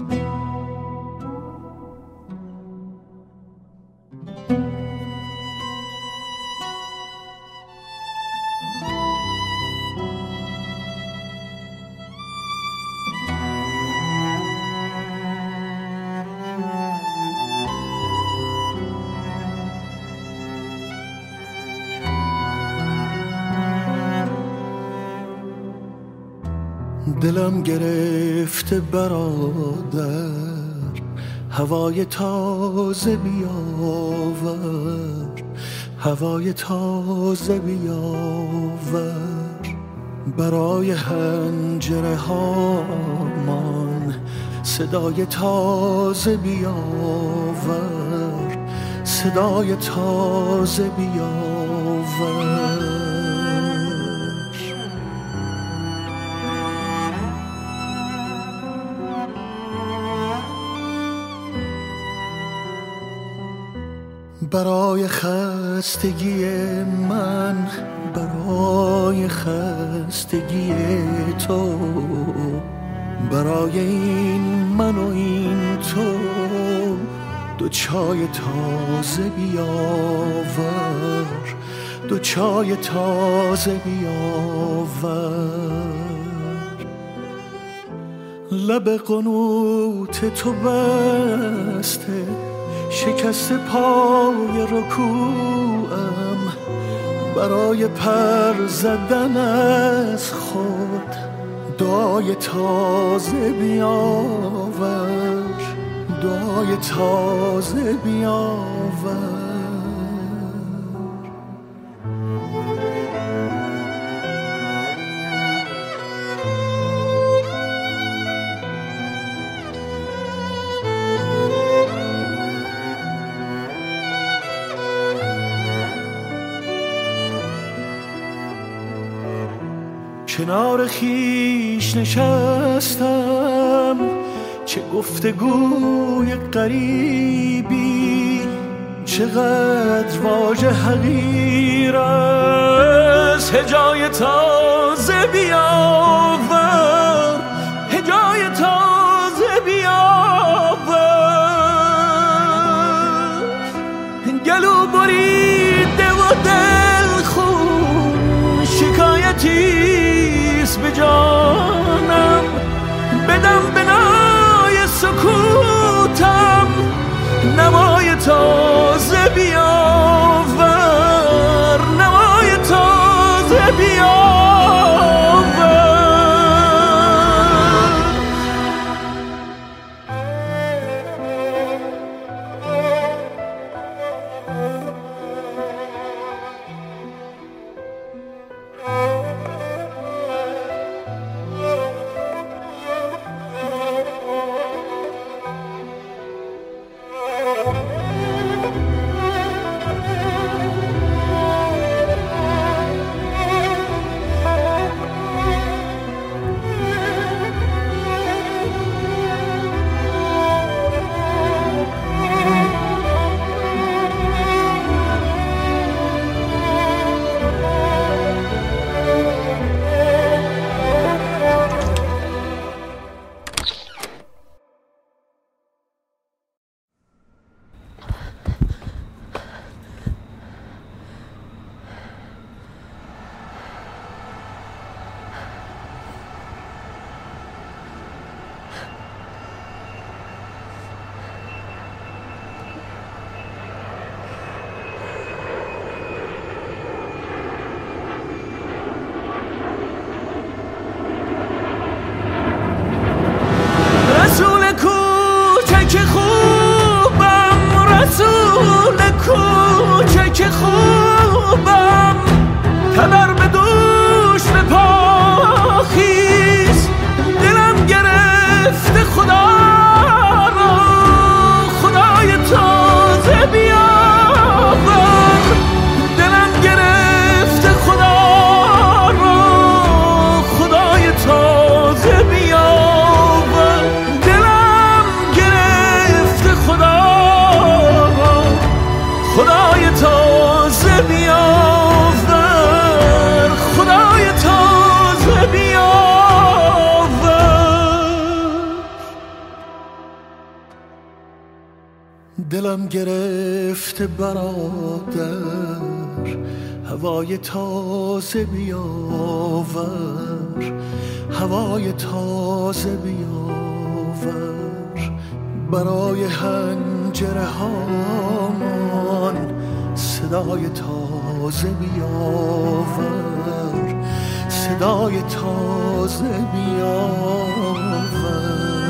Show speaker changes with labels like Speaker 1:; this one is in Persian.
Speaker 1: دلم گرفته برادر، هوای تازه بیاور، هوای تازه بیاور، برای حنجره هامان صدای تازه بیاور، صدای تازه بیاور. برای خستگی من، برای خستگی تو، برای این من و این تو، دو چای تازه بیاور، دو چای تازه بیاور. لب قنوت تو بسته، شکست پای رکوعم، برای پر زدن از خود دعای تازه بیاور، دعای تازه بیاور. کنار خیش نشستم، چه گفتگوی غریبی، چقدر واژه حقیر است. هجای تازه بیاور، هجای تازه بیاور. گلو بریده و دل خون، شکایتی به جانم، بدم بنای سکوتم، نوای تازه بیاور، نوای تازه بیاور. کوچک خوبم، تبر به دوش به پاخیز، دلم گرفته خدا را، خدای تازه بیاور. دلم گرفته خدا را، خدای تازه بیاور. دلم گرفته خدا را، خدای تازه بیاور، خدای تازه بیاور. دلم گرفته برادر، هوای تازه بیاور، هوای تازه بیاور، برای حنجره هامان صدای تازه بیاور، صدای تازه بیاور.